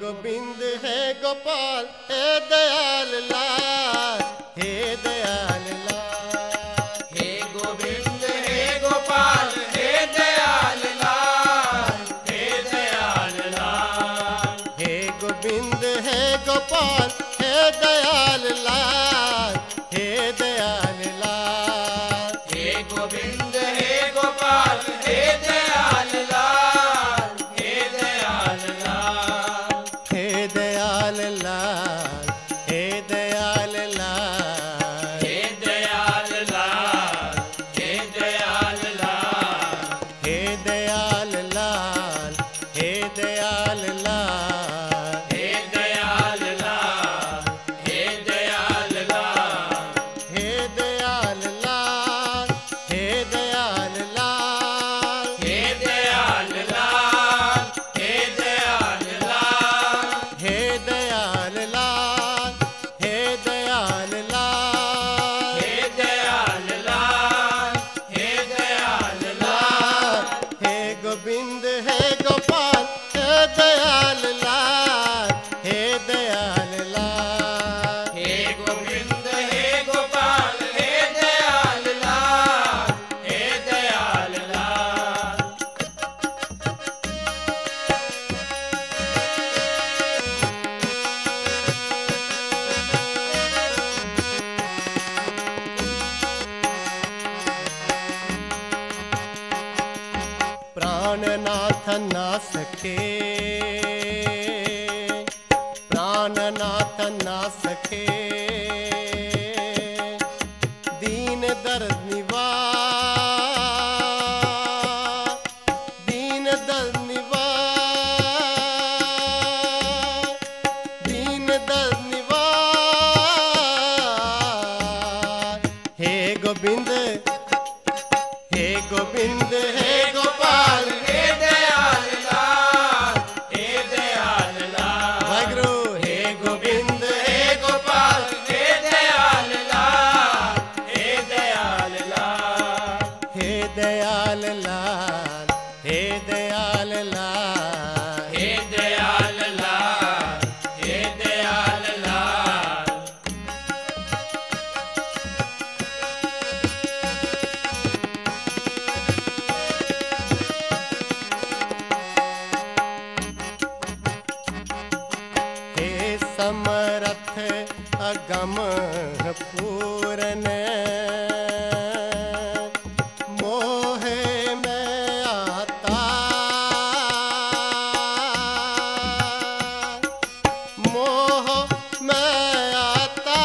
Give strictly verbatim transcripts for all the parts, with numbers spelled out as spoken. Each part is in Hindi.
गोविंद है गोपाल हे दयाल लाल, हे दयाल लाल। हे गोविंद हे गोपाल हे दयाल लाल, हे दयाल लाल। हे गोविंद है गोपाल हे दयाल लाल, हे दयाल लाल। हे गोविंद हे गोपाल हे दयाल लाल, हे दयाल लाल। हे दयाल लाल, हे दयाल लाल। हे दयाल लाल, हे दयाल लाल। हे दयाल लाल, हे दयाल लाल। हे दयाल लाल, हे दयाल लाल। हे दयाल लाल, हे दयाल लाल। हे दयाल लाल, हे दयाल लाल। हे दयाल लाल, हे दयाल लाल। हे दयाल लाल, हे दयाल लाल। हे गोविंद है गोपाल हे दयाल लाल, हे दयाल लाल। हे गोविंद हे गोपाल हे दयाल लाल, हे दयाल लाल। प्राणनाथ ना सके, प्राणनाथ ना सके। दीन दर्द निवार, दीन दर्द निवार, दीन दर्द निवार। हे गोविंद, हे गोविंद हे गोपाल हे दयाल लाल, हे दयाल लाल। वाहिगुरु। हे गोविंद हे गोपाल हे दयाल लाल, हे दयाल लाल। हे दयाल लाल, हे दयाल लाल। हे दयाल लाल, हे दयाल लाल। हे समरथ अगम पूरन, मोहे में आता, मोह में आता।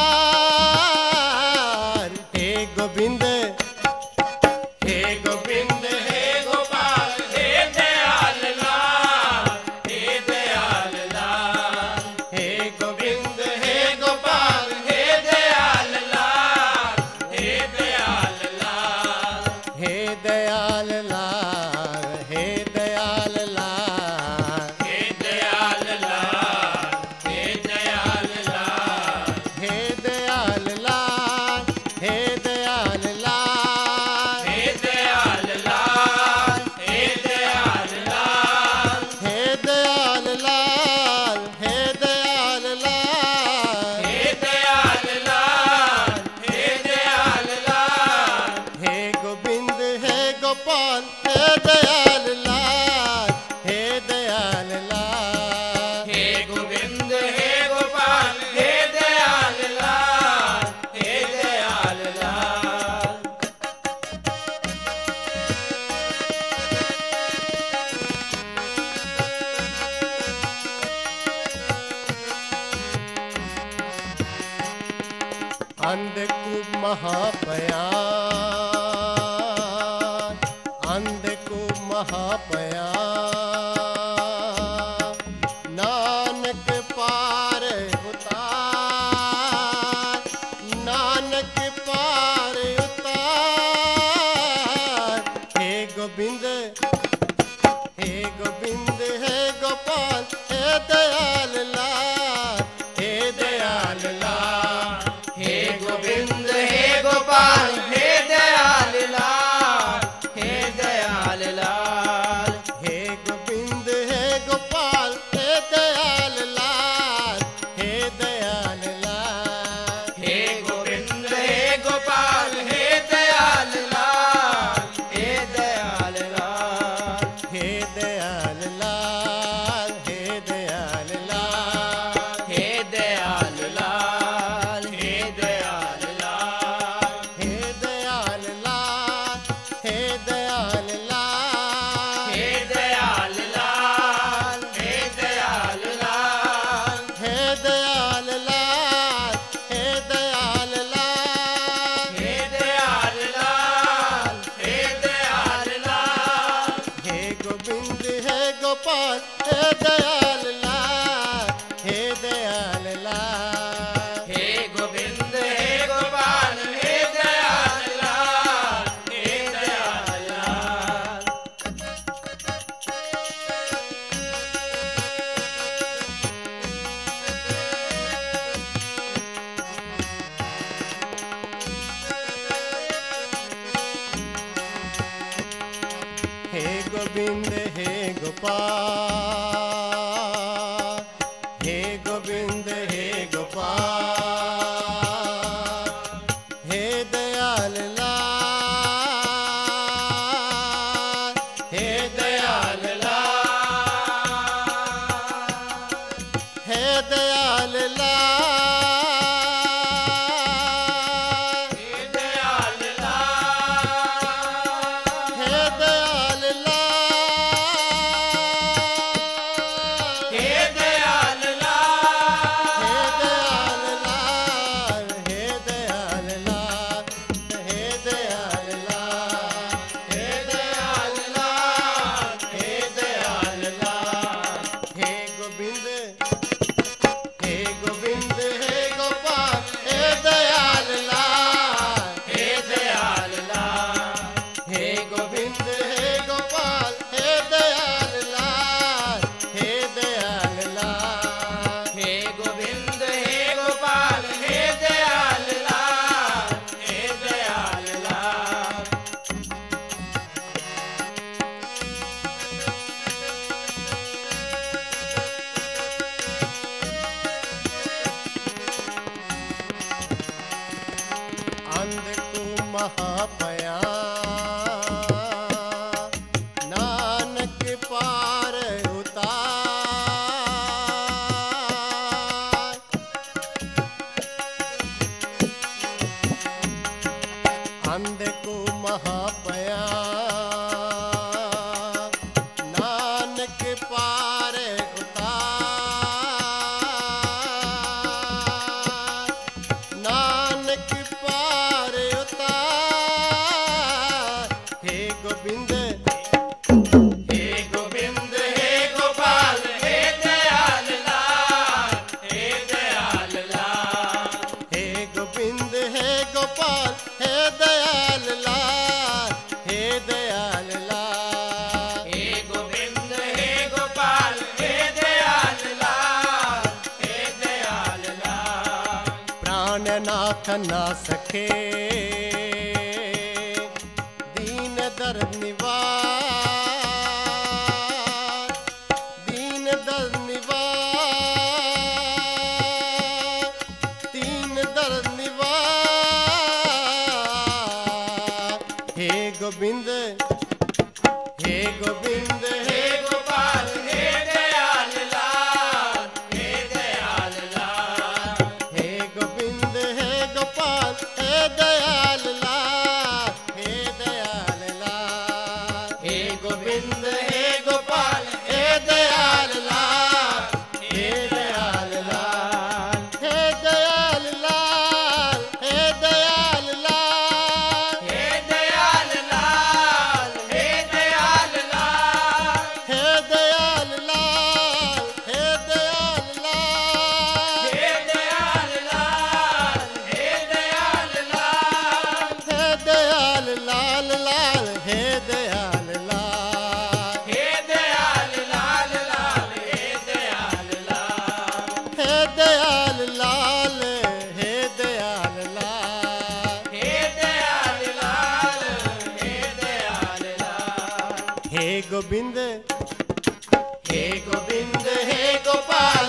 हे गोविंद, हे गोविंद हे गोपाल हे दयाल लाल, हे दयाल लाल। हे गोविंद हे गोपाल हे दयाल लाल, हे दयाल लाल। हे दयाल लाल, हे दयाल लाल। हे दयाल लाल, हे दयाल लाल। हे दयाल लाल, हे दयाल लाल। हे दयाल लाल, हे दयाल लाल। हे दयाल लाल, हे दयाल लाल। हे दयाल लाल, हे दयाल लाल। हे गोविंद हे गोपाल हे दयाल लाल, हे दयाल लाल। हे गोविंद हे गोपाल हे दयाल लाल, हे दयाल लाल। अंधकूप महापयान, अंधकूप महापयान। नानक पार उतार, नानक पार उतार। हे गोविंद, हे गोविंद हे गोपाल हे दयाल लाल, हे दयाल लाल। हे गोविंद हे गोपाल हे दयाल लाल, हे दयाल लाल। हे गोपाल हे दयाल लाल हे दयाल लाल हे गोविंद हे गोपाल हे दयाल लाल हे दयाल लाल। हे गोविंद हे गोपाल हे गोविंद हे गोपाल हे दयाल लाल हे दयाल लाल हे दयाल लाल हे दयाल लाल हे दयाल लाल हे दयाल लाल हे दयाल लाल हे दयाल लाल हे दयाल लाल हे दयाल लाल हे दयाल लाल हे गोविंद हे गोविंद हे गोपाल हे दयाल लाल हे दयाल लाल हे गोविंद हे गोपाल हे दयाल लाल हे दयाल लाल हे गोविंद हे गोपाल हे दयाल लाल हे दयाल लाल। अंध को महापया नानक पार उतार अंध को महापया नानक पार उतार नानक पार उतार हे गोविंद हे गोविंद हे गोपाल हे दयाल लाल हे दयाल लाल हे गोविंद हे गोपाल हे दयाल लाल हे दयाल लाल हे गोविंद हे गोपाल हे दयाल लाल हे दयाल लाल। प्राणनाथ ना सखे दीन दर्द निवार दीन दर्द निवार दीन दर्द निवार हे गोविंद हे गोविंद हे हे गोपाल हे दयाल लाल हे दयाल लाल हे गोविंद हे गोपाल हे दयाल लाल हे दयाल लाल हे गोविंद हे गोपाल हे दयाल लाल हे दयाल लाल हे दयाल लाल हे दयाल लाल हे दयाल लाल हे दयाल लाल हे दयाल लाल हे दयाल लाल हे दयाल लाल हे दयाल लाल हे दयाल लाल लाल हे दयाल लाल हे दयाल लाल लाल हे दयाल लाल हे दयाल लाल हे दयाल लाल हे दयाल लाल हे दयाल लाल। हे गोविंद हे गोविंद हे गोपाल